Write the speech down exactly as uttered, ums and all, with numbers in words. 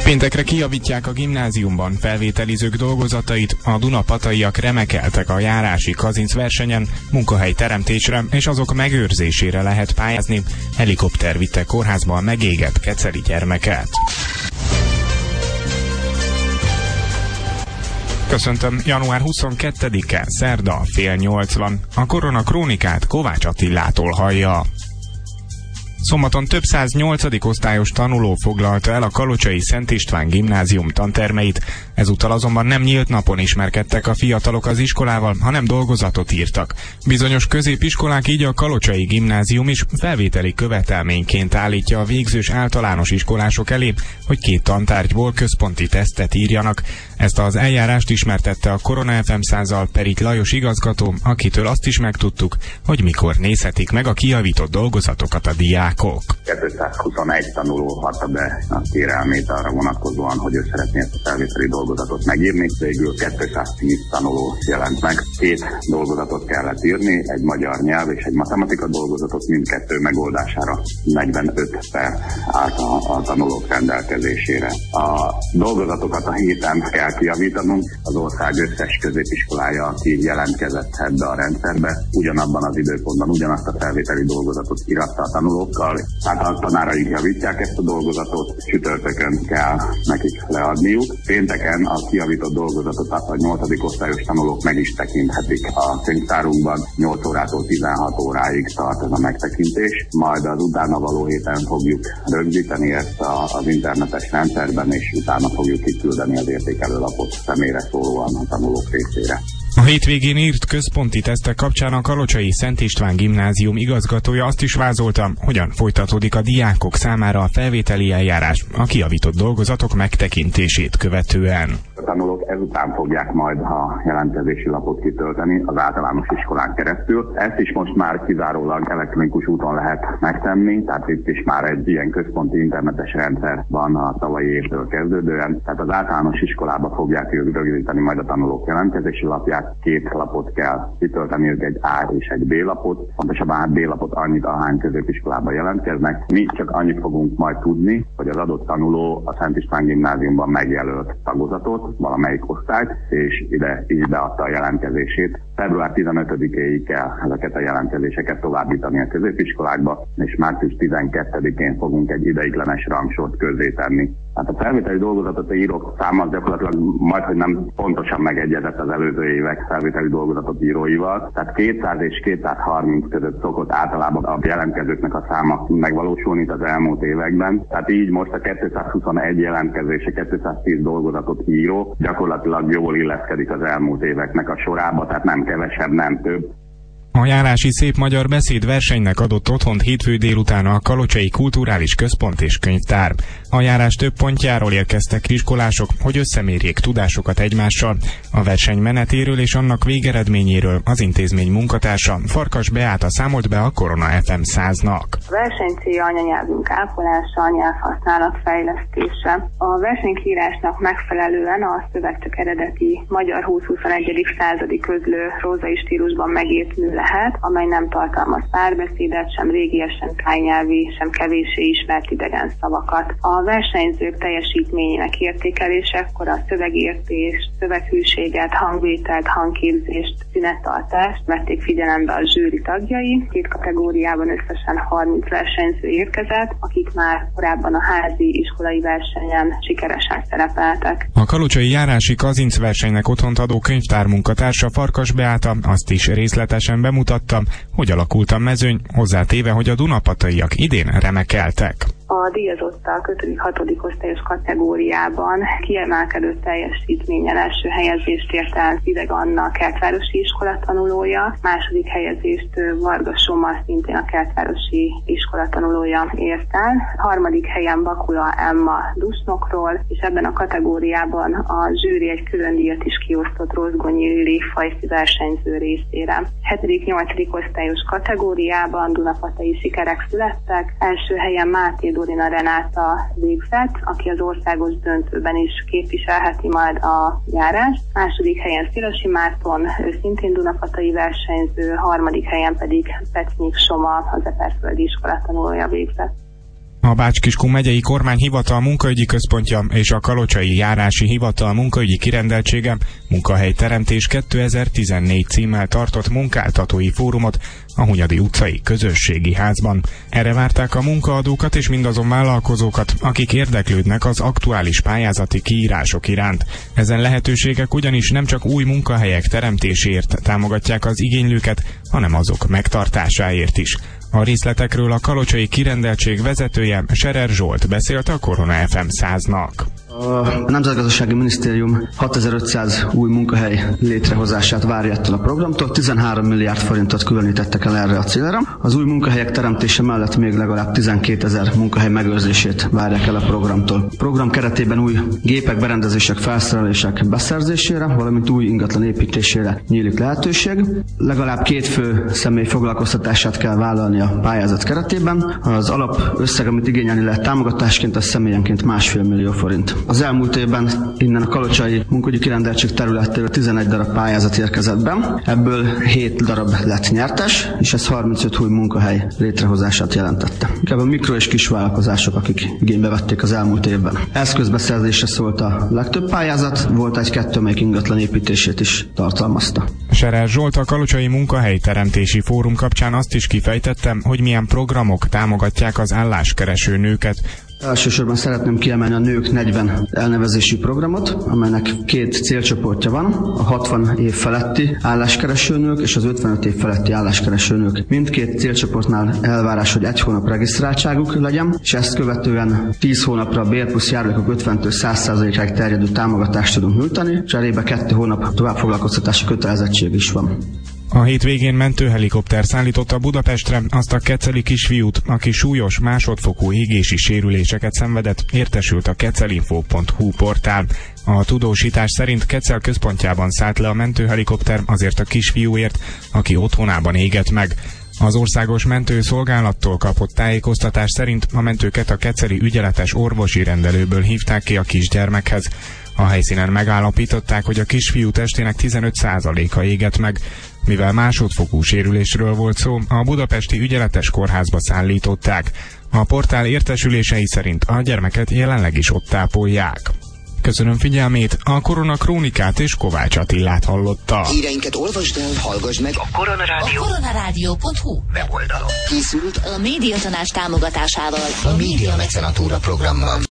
Péntekre kijavítják a gimnáziumban felvételizők dolgozatait, a dunapataiak remekeltek a járási kazinc versenyen, munkahelyteremtésre és azok megőrzésére lehet pályázni. Helikopter vitte kórházba a megégett keceli gyermeket. Köszöntöm, január huszonkettedike, szerda, fél nyolc van. A Korona krónikát Kovács Attilától hallja. Szombaton több száz nyolcadik osztályos tanuló foglalta el a kalocsai Szent István gimnázium tantermeit, ezúttal azonban nem nyílt napon ismerkedtek a fiatalok az iskolával, hanem dolgozatot írtak. Bizonyos középiskolák, így a kalocsai gimnázium is felvételi követelményként állítja a végzős általános iskolások elé, hogy két tantárgyból központi tesztet írjanak. Ezt az eljárást ismertette a Korona ef em százzal Perit Lajos igazgató, akitől azt is megtudtuk, hogy mikor nézhetik meg a kijavított dolgozatokat a diákok. kétszázhuszonegy tanuló adta be a kérelmét arra vonatkozóan, hogy ő szeretné ezt a felvételi dolgozatot megírni. Végül kétszáztíz tanuló jelent meg. Két dolgozatot kellett írni, egy magyar nyelv és egy matematika dolgozatot, mindkettő megoldására negyvenöt perc állt a, a tanulók rendelkezésére. A dolgozatokat a héten kell kijavítanunk. Az ország összes középiskolája, aki jelentkezett ebbe a rendszerbe, ugyanabban az időpontban ugyanazt a felvételi dolgozatot íratta a tanulókkal. Hát a tanáraink javítják ezt a dolgozatot, csütörtökön kell nekik leadniuk. Pénteken a kijavított dolgozatot a nyolcadik osztályos tanulók meg is tekinthetik a könyvtárunkban. nyolc órától tizenhat óráig tart ez a megtekintés. Majd az utána való héten fogjuk rögzíteni ezt a, az internetes rendszerben, és utána fogjuk kiküldeni az értékelőlapot személyre szólóan a tanulók részére. A hétvégén írt központi tesztek kapcsán a kalocsai Szent István gimnázium igazgatója azt is vázolta, hogyan folytatódik a diákok számára a felvételi eljárás a kijavított dolgozatok megtekintését követően. A tanulók ezután fogják majd a jelentkezési lapot kitölteni az általános iskolán keresztül. Ezt is most már kizárólag elektronikus úton lehet megtenni, tehát itt is már egy ilyen központi internetes rendszer van a tavalyi évtől kezdődően. Tehát az általános iskolába fogják rögzíteni majd a tanulók jelentkezési lapját. Két lapot kell kitölteniük, egy A és egy B lapot. Pontosabban hát B lapot annyit, ahány középiskolában jelentkeznek. Mi csak annyit fogunk majd tudni, hogy az adott tanuló a Szent István gimnáziumban megjelölt tagozatot, valamelyik osztályt, és ide is beadta a jelentkezését. február tizenötödikéig kell ezeket a jelentkezéseket továbbítani a középiskolákba, és március tizenkettedikén fogunk egy ideiglenes rangsort közzétenni. Hát a felvételi dolgozatot írók száma gyakorlatilag majdhogy nem pontosan megegyezett az előző évek felvételi dolgozatot íróival. Tehát kétszáz és kétszázharminc között szokott általában a jelentkezőknek a száma megvalósulni itt az elmúlt években. Tehát így most a kétszázhuszonegy jelentkezése, kétszáztíz dolgozatot író gyakorlatilag jól illeszkedik az elmúlt éveknek a sorába, tehát nem kevesebb, nem több. A járási szép magyar beszéd versenynek adott otthont hétfő délután a Kalocsai Kulturális Központ és Könyvtár. A járás több pontjáról érkeztek iskolások, hogy összemérjék tudásokat egymással. A verseny menetéről és annak végeredményéről az intézmény munkatársa, Farkas Beáta számolt be a Korona ef em száznak. A verseny célja anyanyelvünk ápolása, a nyelvhasználat fejlesztése. A versenykírásnak megfelelően a szöveg csak eredeti magyar húsz-huszonegyedik századi közlő prózai stílusban megírt mű lehet, amely nem tartalmaz párbeszédet, sem régiesen tájnyelvi, sem kevéssé ismert idegen szavakat. A versenyzők teljesítményének értékelésekor a szövegértést, szöveghűséget, hangvételt, hangképzést, szünettartást vették figyelembe a zsűri tagjai. Két kategóriában összesen harminc versenyző érkezett, akik már korábban a házi iskolai versenyen sikeresen szerepeltek. A kalocsai járási kazinc versenynek otthont adó könyvtár munkatársa, Farkas Beáta azt is részletesen bemutatta, hogy alakult a mezőny, hozzátéve, hogy a dunapataiak idén remekeltek. A díjazottak ötödik-hatodik osztályos kategóriában kiemelkedő teljesítménnyel első helyezést ért el Videg Anna kertvárosi iskola tanulója, második helyezést Varga Soma, szintén a kertvárosi iskola tanulója ért el, harmadik helyen Bakula Emma Dusnokról, és ebben a kategóriában a zsűri egy külön díjat is kiosztott Rozgonyi Lili fajszi versenyző részére. hetedik-nyolcadik osztályos kategóriában dunapatai sikerek születtek, első helyen Máté Dorina Renáta végzett, aki az országos döntőben is képviselheti majd a járást. Második helyen Szilasi Márton, ő szintén dunapatai versenyző, harmadik helyen pedig Pecnyik Soma, az Eperföldi iskola tanulója végzett. A Bács-Kiskun megyei kormányhivatal munkaügyi központja és a Kalocsai járási hivatal munkaügyi kirendeltsége munkahelyteremtés kétezer-tizennégy címmel tartott munkáltatói fórumot a Hunyadi utcai közösségi házban. Erre várták a munkaadókat és mindazon vállalkozókat, akik érdeklődnek az aktuális pályázati kiírások iránt. Ezen lehetőségek ugyanis nem csak új munkahelyek teremtéséért támogatják az igénylőket, hanem azok megtartásáért is. A részletekről a kalocsai kirendeltség vezetője, Serer Zsolt beszélt a Korona ef em száznak. A Nemzetgazdasági Minisztérium hatezer-ötszáz új munkahely létrehozását várja ettől a programtól, tizenhárom milliárd forintot különítettek el erre a célra. Az új munkahelyek teremtése mellett még legalább tizenkétezer munkahely megőrzését várják el a programtól. A program keretében új gépek, berendezések, felszerelések beszerzésére, valamint új ingatlan építésére nyílik lehetőség. Legalább két fő személy foglalkoztatását kell vállalni a pályázat keretében. Az alap összeg, amit igényelni lehet támogatásként, az személyenként másfél millió forint. Az elmúlt évben innen a kalocsai munkaügyi kirendeltség területéről tizenegy darab pályázat érkezett be, ebből hét darab lett nyertes, és ez harmincöt új munkahely létrehozását jelentette. Inkább a mikro- és kisvállalkozások, akik igénybe vették az elmúlt évben. Eszközbeszerzésre szólt a legtöbb pályázat, volt egy-kettő, amelyik ingatlan építését is tartalmazta. Serer Zsolt a Kalocsai Munkahelyteremtési Fórum kapcsán azt is kifejtette, hogy milyen programok támogatják az álláskereső nőket. Elsősorban szeretném kiemelni a nők negyven elnevezési programot, amelynek két célcsoportja van, a hatvan év feletti álláskereső nők és az ötvenöt év feletti álláskereső nők. Mindkét célcsoportnál elvárás, hogy egy hónap regisztráltságuk legyen, és ezt követően tíz hónapra a bér plusz járulékok ötventől száz százalékáig terjedő támogatást tudunk nyújtani, cserébe kettő hónap továbbfoglalkoztatási kötelezettség is van. A hétvégén mentőhelikopter szállította Budapestre azt a keceli kisfiút, aki súlyos másodfokú égési sérüléseket szenvedett, értesült a kecelinfo pont hu portál. A tudósítás szerint Kecel központjában szállt le a mentőhelikopter azért a kisfiúért, aki otthonában égett meg. Az országos mentőszolgálattól kapott tájékoztatás szerint a mentőket a keceli ügyeletes orvosi rendelőből hívták ki a kisgyermekhez. A helyszínen megállapították, hogy a kisfiú testének tizenöt százaléka égett meg. Mivel másodfokú sérülésről volt szó, a budapesti ügyeletes kórházba szállították. A portál értesülései szerint a gyermeket jelenleg is ott tápolják. Köszönöm figyelmét, a Korona Krónikát és Kovács Attilát hallotta. Híreinket olvasd el, hallgass meg a Koronarádió. A koronarádió pont hu weboldalon. Készült a Médiatanács támogatásával a Média Mecenatúra programban.